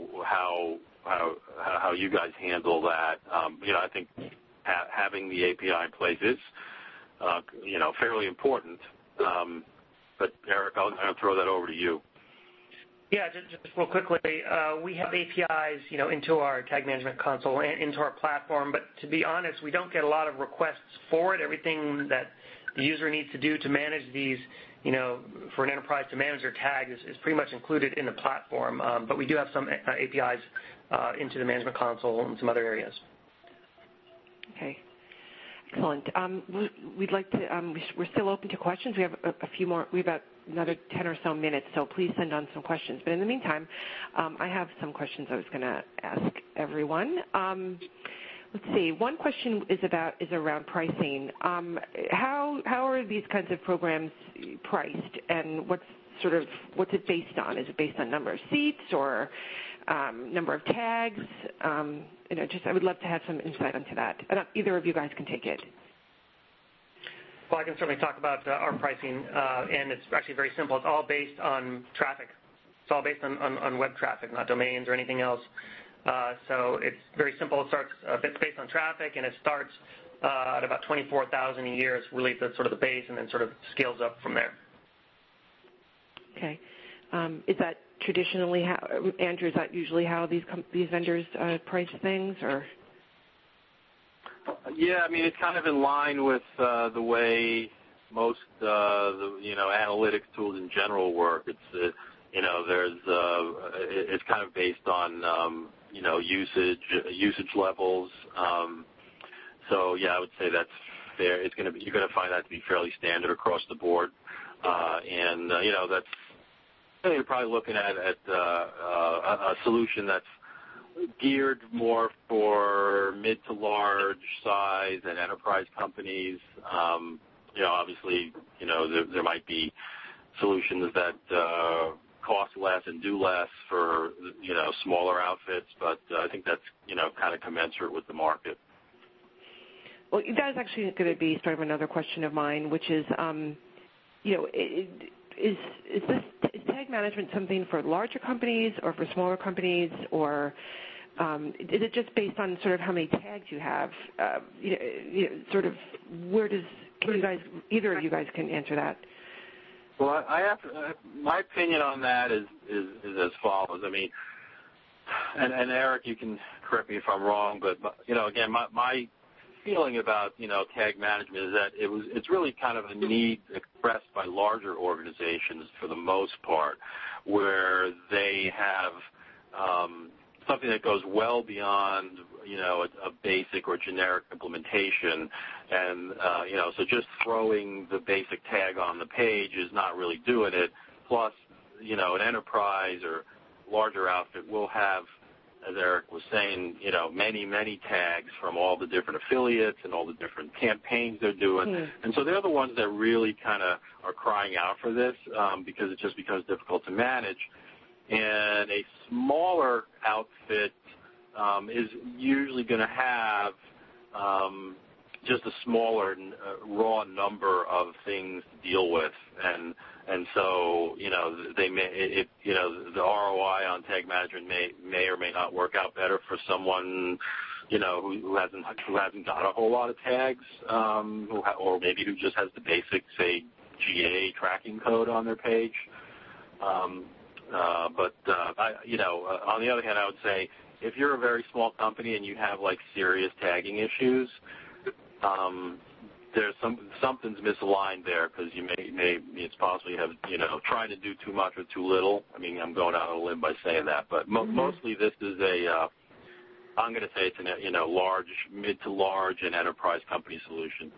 how you guys handle that. I think having the API in place is fairly important. But Eric, I'll throw that over to you. Yeah, just real quickly, we have APIs, into our tag management console and into our platform. But to be honest, we don't get a lot of requests for it. Everything that the user needs to do to manage these, for an enterprise to manage their tags is pretty much included in the platform. But we do have some APIs into the management console and some other areas. Okay. Excellent. We'd like to. We're still open to questions. We have a few more. We've got another 10 or so minutes, so please send on some questions. But in the meantime, I have some questions I was going to ask everyone. Let's see. One question is around pricing. How are these kinds of programs priced, and what's it based on? Is it based on number of seats or number of tags? I would love to have some insight into that. Either of you guys can take it. Well, I can certainly talk about our pricing, and it's actually very simple. It's all based on traffic. It's all based on web traffic, not domains or anything else. So it's very simple. It's based on traffic, and it starts at about $24,000 a year. It's really the base, and then sort of scales up from there. Okay. Is that traditionally how, Andrew, is that usually how these vendors price things, or? Yeah, I mean, it's kind of in line with the way most analytics tools in general work. It's it's kind of based on usage levels. So yeah, I would say that's fair. You're going to find that to be fairly standard across the board, and that's. You're probably looking at a solution that's geared more for mid to large size and enterprise companies. Obviously, there might be solutions that cost less and do less for, smaller outfits, but I think that's, kind of commensurate with the market. Well, that is actually going to be sort of another question of mine, which is, is tag management something for larger companies or for smaller companies, or is it just based on sort of how many tags you have? Sort of either of you guys can answer that. Well, my opinion on that is as follows. I mean, and Eric, you can correct me if I'm wrong, but again, my feeling about tag management is that it's really kind of a need expressed by larger organizations for the most part, where they have something that goes well beyond a basic or generic implementation, and so just throwing the basic tag on the page is not really doing it. Plus, an enterprise or larger outfit will have, as Eric was saying, many tags from all the different affiliates and all the different campaigns they're doing. Mm-hmm. And so they're the ones that really kind of are crying out for this because it just becomes difficult to manage. And a smaller outfit is usually going to have just a smaller raw number of things to deal with, and so they may the ROI on tag management may or may not work out better for someone who hasn't got a whole lot of tags, or maybe who just has the basic, say, GA tracking code on their page. But on the other hand, I would say if you're a very small company and you have like serious tagging issues, there's something's misaligned there, because it's possible you have trying to do too much or too little. I mean, I'm going out on a limb by saying that, but mostly this is I'm going to say it's an mid to large and enterprise company solution.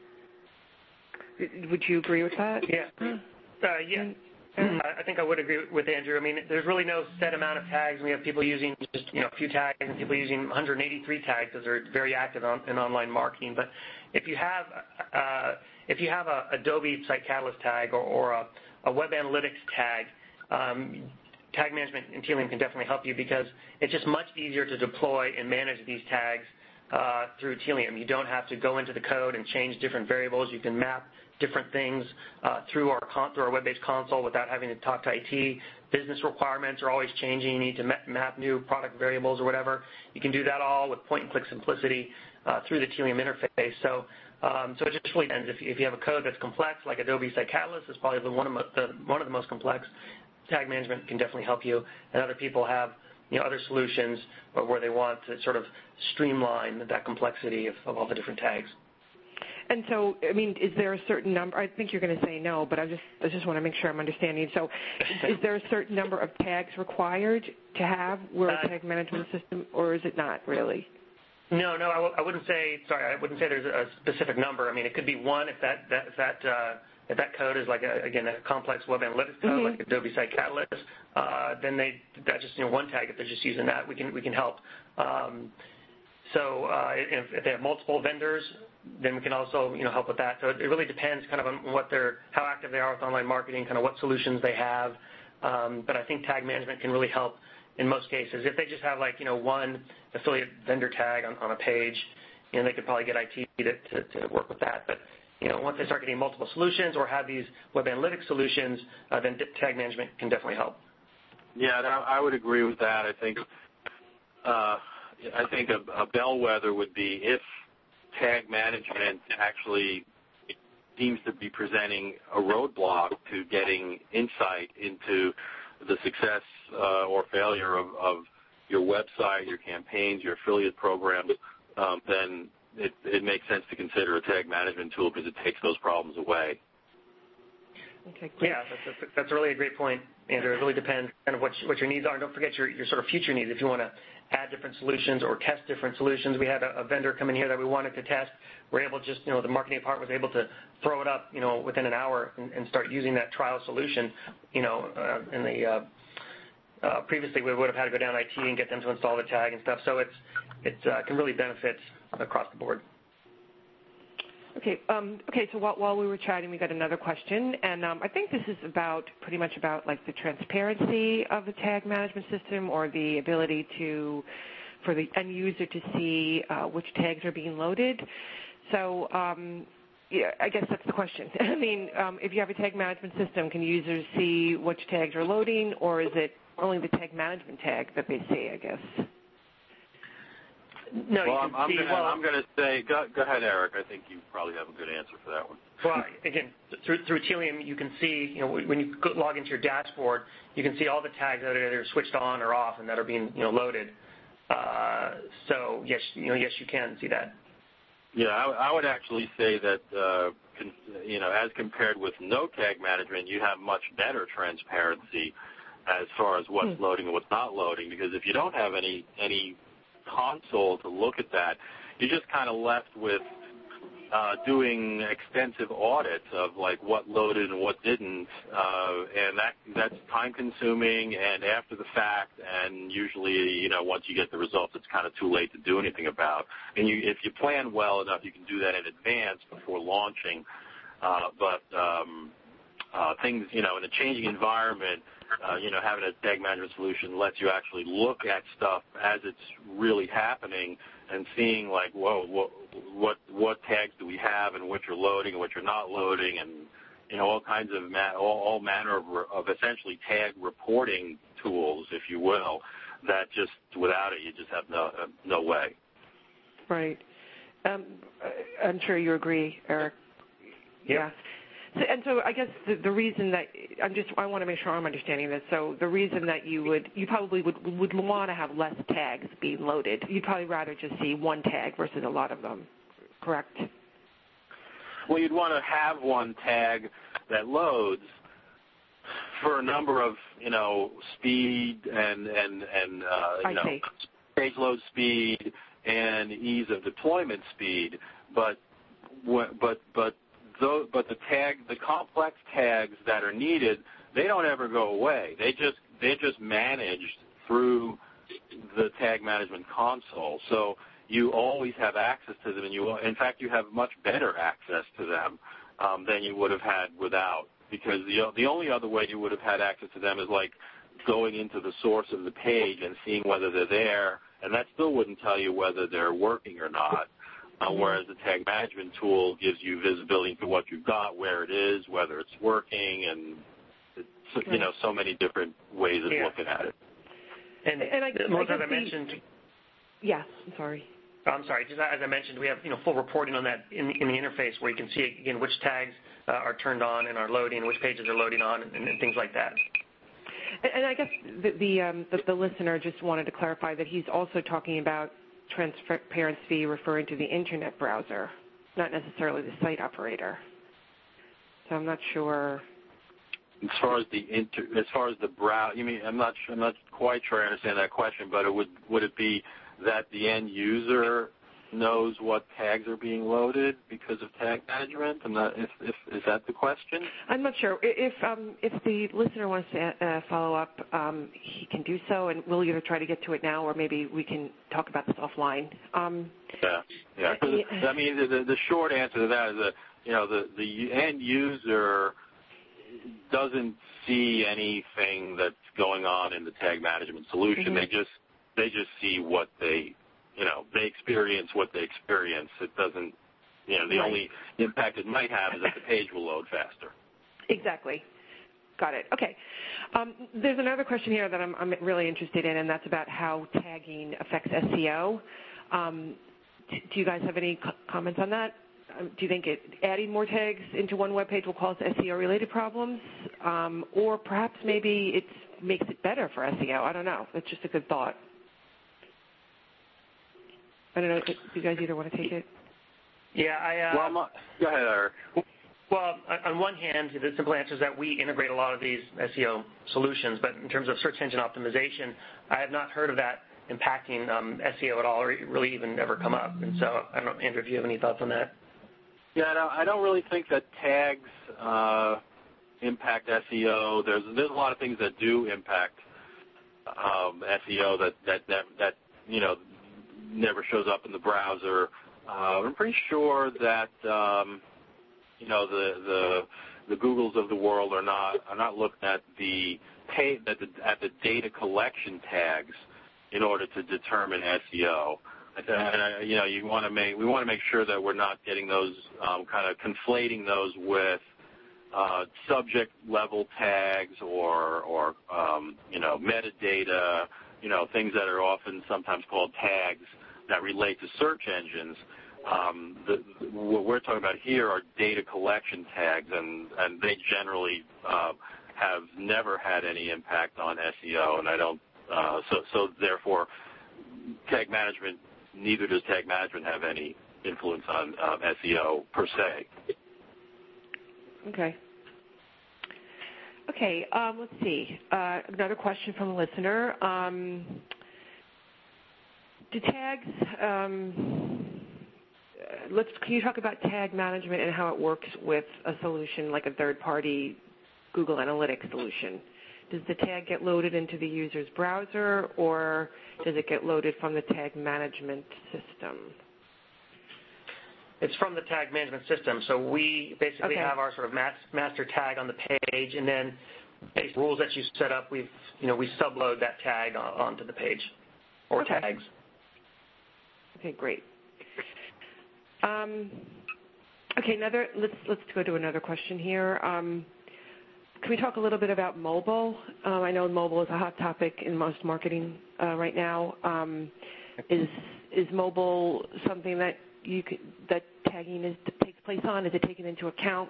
Would you agree with that? Yeah. Yeah. I think I would agree with Andrew. I mean, there's really no set amount of tags. We have people using just a few tags, and people using 183 tags because they're very active in online marketing. But if you have a Adobe Site Catalyst tag or a Web Analytics tag, tag management in Tealium can definitely help you, because it's just much easier to deploy and manage these tags through Tealium. You don't have to go into the code and change different variables. You can map different things through our web-based console without having to talk to IT. Business requirements are always changing. You need to map new product variables or whatever. You can do that all with point-and-click simplicity through the Tealium interface. So it just really depends. If you have a code that's complex, like Adobe Site Catalyst is probably one of the most complex, tag management can definitely help you. And other people have other solutions where they want to sort of streamline that complexity of all the different tags. And so, I mean, is there a certain number? I think you're going to say no, but I just want to make sure I'm understanding. So is there a certain number of tags required to have a tag management system, or is it not really? No, I wouldn't say there's a specific number. I mean, it could be one if that code is like, a complex web analytics code, mm-hmm. like Adobe Site Catalyst, then that's just one tag. If they're just using that, we can help. So if they have multiple vendors, then we can also help with that. So it really depends kind of on how active they are with online marketing, kind of what solutions they have. But I think tag management can really help in most cases. If they just have one affiliate vendor tag on a page, they could probably get IT to work with that. But once they start getting multiple solutions or have these web analytics solutions, then tag management can definitely help. Yeah, I would agree with that. I think a bellwether would be if tag management actually seems to be presenting a roadblock to getting insight into the success or failure of your website, your campaigns, your affiliate programs, then it makes sense to consider a tag management tool, because it takes those problems away. Okay, great. Yeah, that's really a great point, Andrew. It really depends kind of what your needs are. And don't forget your sort of future needs. If you want to add different solutions or test different solutions, we had a vendor come in here that we wanted to test. We're able to just, the marketing department was able to throw it up, within an hour and start using that trial solution, in previously we would have had to go down IT and get them to install the tag and stuff. So it can really benefit across the board. Okay. So while we were chatting, we got another question, and I think this is pretty much about like the transparency of the tag management system, or the ability for the end user to see which tags are being loaded. So yeah, I guess that's the question. I mean, if you have a tag management system, can users see which tags are loading, or is it only the tag management tag that they see, I guess? No, well, I'm going to say, go ahead, Eric. I think you probably have a good answer for that one. Well, again, through Telium, you can see, when you log into your dashboard, you can see all the tags that are either switched on or off and that are being, loaded. So yes, yes, you can see that. Yeah, I would actually say that, as compared with no tag management, you have much better transparency as far as what's loading and what's not loading, because if you don't have any console to look at that, you're just kind of left with doing extensive audits of like what loaded and what didn't, and that's time consuming and after the fact, and usually once you get the results, it's kind of too late to do anything about. And if you plan well enough, you can do that in advance before launching. But things, in a changing environment, having a tag management solution lets you actually look at stuff as it's really happening and seeing like, whoa, what tags do we have and which are loading and which are not loading, and all kinds of all manner of essentially tag reporting tools, if you will, that just without it you just have no way. Right. I'm sure you agree, Eric. Yep. Yeah. So I guess the reason that I want to make sure I'm understanding this. So the reason that you probably would want to have less tags being loaded. You'd probably rather just see one tag versus a lot of them, correct? Well, you'd want to have one tag that loads for a number of speed and page load speed and ease of deployment speed, but the complex tags that are needed, they don't ever go away. They're just managed through the tag management console. So you always have access to them, and in fact you have much better access to them than you would have had without. Because the only other way you would have had access to them is like going into the source of the page and seeing whether they're there, and that still wouldn't tell you whether they're working or not. Whereas the tag management tool gives you visibility to what you've got, where it is, whether it's working, and so many different ways of looking at it. And as I mentioned. Yes, I'm sorry. I'm sorry. Just as I mentioned, we have full reporting on that in the interface, where you can see again which tags are turned on and are loading, which pages are loading on, and things like that. And I guess the listener just wanted to clarify that he's also talking about transparency referring to the internet browser, not necessarily the site operator. So I'm not sure. As far as the browser, you mean I'm not quite sure I understand that question, but would it be that the end user knows what tags are being loaded because of tag management? Is that the question? I'm not sure. If the listener wants to follow up, he can do so, and we'll either try to get to it now, or maybe we can talk about this offline. Yeah. I mean, the short answer to that is that the end user doesn't see anything that's going on in the tag management solution. Mm-hmm. They just see what they experience what they experience. It doesn't, the only impact it might have is that the page will load faster. Exactly. Got it. Okay. There's another question here that I'm really interested in, and that's about how tagging affects SEO. Do you guys have any comments on that? Do you think adding more tags into one web page will cause SEO-related problems? Or perhaps maybe it makes it better for SEO? I don't know. It's just a good thought. I don't know. Do you guys either want to take it? Yeah, go ahead, Eric. Well, on one hand, the simple answer is that we integrate a lot of these SEO solutions, but in terms of search engine optimization, I have not heard of that impacting SEO at all, or really even ever come up. And so, I don't know, Andrew, if you have any thoughts on that. Yeah, I don't really think that tags impact SEO. There's a lot of things that do impact SEO that never shows up in the browser. I'm pretty sure that the Googles of the world are not looking at the data collection tags in order to determine SEO. And, we want to make sure that we're not getting those kind of conflating those with subject level tags or metadata, things that are often sometimes called tags that relate to search engines. What we're talking about here are data collection tags, and they generally have never had any impact on SEO, and I don't. So therefore, neither does tag management have any influence on SEO per se. Okay. Let's see. Another question from a listener. Do tags? Can you talk about tag management and how it works with a solution like a third-party Google Analytics solution? Does the tag get loaded into the user's browser, or does it get loaded from the tag management system? It's from the tag management system. So we basically have our sort of master tag on the page, and then based on rules that you set up, we subload that tag onto the page or tags. Okay, great. Let's go to another question here. Can we talk a little bit about mobile? I know mobile is a hot topic in most marketing right now. Is mobile something that tagging takes place on? Is it taken into account?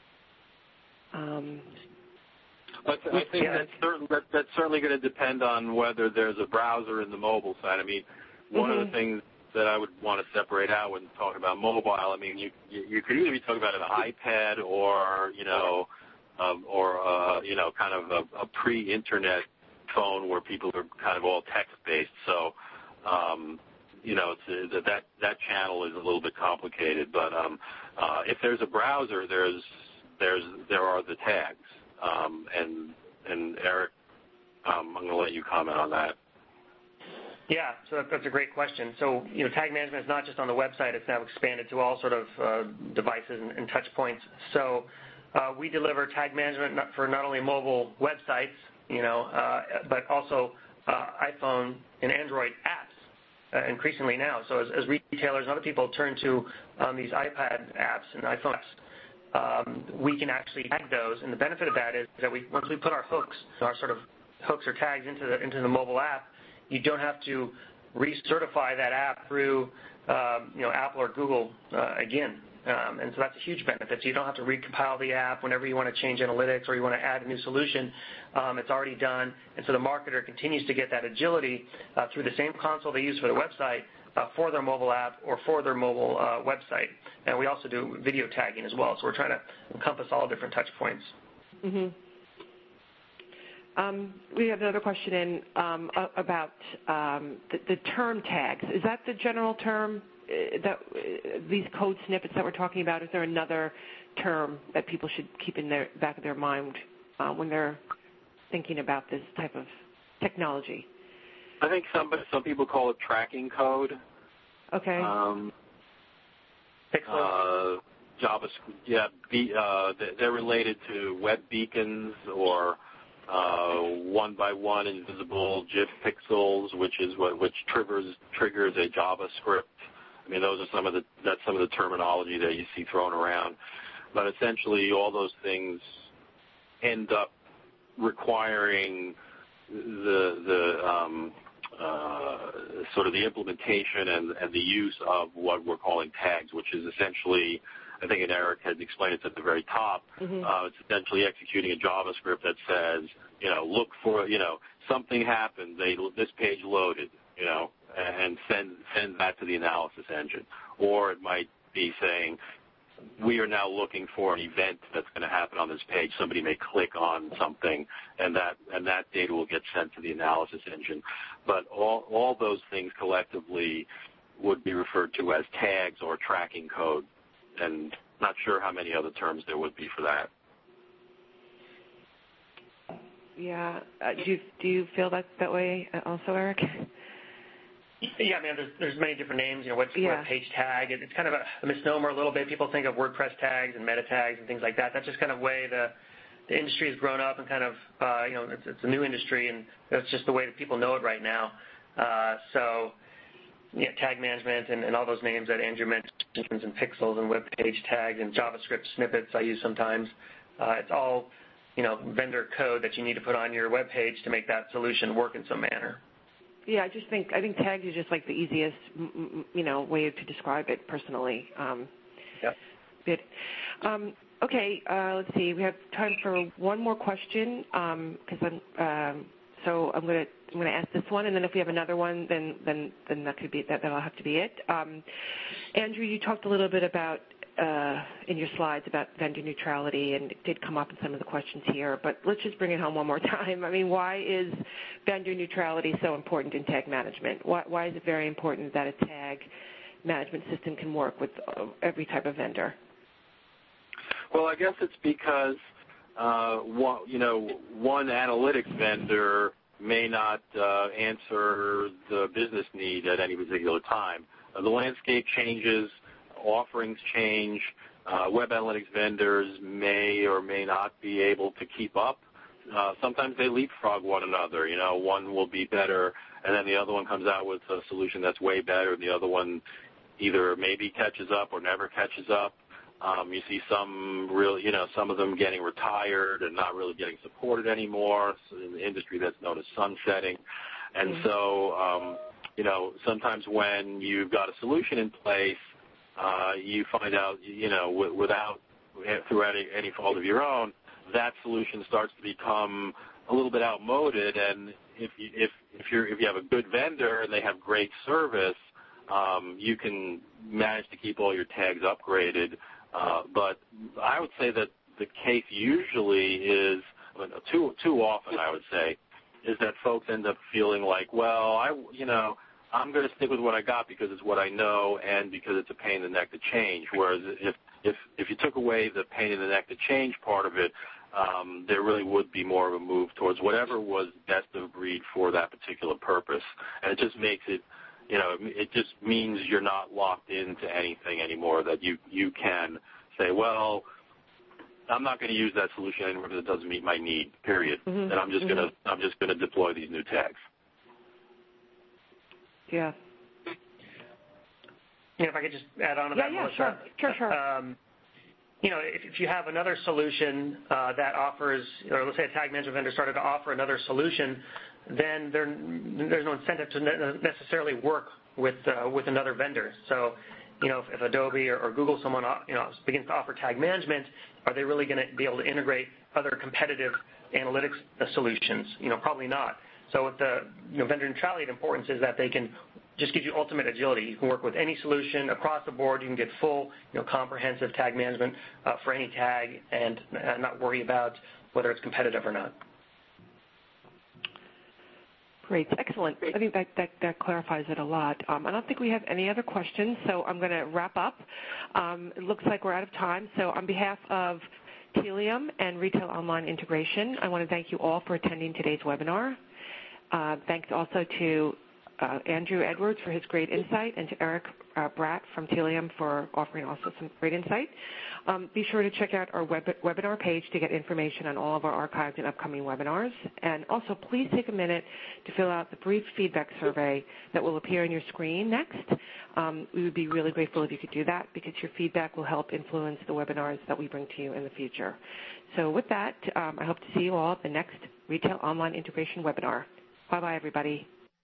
I think that's certainly going to depend on whether there's a browser in the mobile side. I mean, one of the things that I would want to separate out when talking about mobile, I mean, you could either be talking about an iPad or kind of a pre-internet phone where people are kind of all text-based. So, that channel is a little bit complicated. But if there's a browser, there are the tags. And Eric, I'm going to let you comment on that. Yeah, so that's a great question. So, tag management is not just on the website. It's now expanded to all sort of devices and touch points. So we deliver tag management for not only mobile websites, but also iPhone and Android apps increasingly now. So as retailers and other people turn to these iPad apps and iPhone apps, we can actually tag those. And the benefit of that is that once we put our hooks or tags into the mobile app, you don't have to recertify that app through Apple or Google again. And so that's a huge benefit. So you don't have to recompile the app whenever you want to change analytics or you want to add a new solution. It's already done. And so the marketer continues to get that agility through the same console they use for the website for their mobile app or for their mobile website. And we also do video tagging as well. So we're trying to encompass all different touch points. Mm-hmm. We have another question in about the term tags. Is that the general term, that these code snippets that we're talking about? Is there another term that people should keep in the back of their mind when they're thinking about this type of technology? I think some people call it tracking code. Okay. JavaScript. Yeah, they're related to web beacons or one by one invisible GIF pixels, which triggers a JavaScript. I mean, that's some of the terminology that you see thrown around. But essentially, all those things end up requiring the sort of the implementation and the use of what we're calling tags, which is essentially, I think Eric had explained it at the very top. Mm-hmm. It's essentially executing a JavaScript that says, look for, something happened, this page loaded, and send that to the analysis engine. Or it might be saying, we are now looking for an event that's going to happen on this page. Somebody may click on something, and that data will get sent to the analysis engine. But all those things collectively would be referred to as tags or tracking code, and not sure how many other terms there would be for that. Yeah. Do you feel that way also, Eric? Yeah, I mean, there's many different names. Web page tag. It's kind of a misnomer a little bit. People think of WordPress tags and meta tags and things like that. That's just kind of way the industry has grown up and kind of, it's a new industry, and that's just the way that people know it right now. Tag management and all those names that Andrew mentioned, and pixels and web page tags and JavaScript snippets I use sometimes. It's all, vendor code that you need to put on your web page to make that solution work in some manner. Yeah, I think tags is just like the easiest, way to describe it personally. Good. Okay, let's see. We have time for one more question because so I'm going to ask this one, and then if we have another one, then that'll have to be it. Andrew, you talked a little bit about in your slides about vendor neutrality, and it did come up in some of the questions here, but let's just bring it home one more time. I mean, why is vendor neutrality so important in tag management? Why is it very important that a tag management system can work with every type of vendor? Well, I guess it's because one analytics vendor may not answer the business need at any particular time. The landscape changes, offerings change, web analytics vendors may or may not be able to keep up. Sometimes they leapfrog one another. One will be better, and then the other one comes out with a solution that's way better, and the other one either maybe catches up or never catches up. You see some of them getting retired and not really getting supported anymore. So in the industry, that's known as sunsetting. And so, sometimes when you've got a solution in place, you find out, through any fault of your own, that solution starts to become a little bit outmoded. And if you have a good vendor and they have great service, you can manage to keep all your tags upgraded. But I would say that the case usually is, too often I would say, is that folks end up feeling like, well, I'm going to stick with what I got because it's what I know and because it's a pain in the neck to change. Whereas if you took away the pain in the neck to change part of it, there really would be more of a move towards whatever was best of breed for that particular purpose. And it just makes it, it just means you're not locked into anything anymore, that you can say, well, I'm not going to use that solution anymore because it doesn't meet my need, period. And I'm just going to deploy these new tags. Yeah. If I could just add on to that, Melissa. Sure. If you have another solution that offers, or let's say a tag management vendor started to offer another solution, then there's no incentive to necessarily work with another vendor. So, if Adobe or Google, someone begins to offer tag management, are they really going to be able to integrate other competitive analytics solutions? Probably not. So with the vendor neutrality, the importance is that they can just give you ultimate agility. You can work with any solution across the board. You can get full, comprehensive tag management for any tag and not worry about whether it's competitive or not. Great. Excellent. I think that clarifies it a lot. I don't think we have any other questions, so I'm going to wrap up. It looks like we're out of time. So on behalf of Tealium and Retail Online Integration, I want to thank you all for attending today's webinar. Thanks also to Andrew Edwards for his great insight, and to Eric Bratt from Tealium for offering also some great insight. Be sure to check out our webinar page to get information on all of our archived and upcoming webinars. And also, please take a minute to fill out the brief feedback survey that will appear on your screen next. We would be really grateful if you could do that, because your feedback will help influence the webinars that we bring to you in the future. So with that, I hope to see you all at the next Retail Online Integration webinar. Bye-bye, everybody.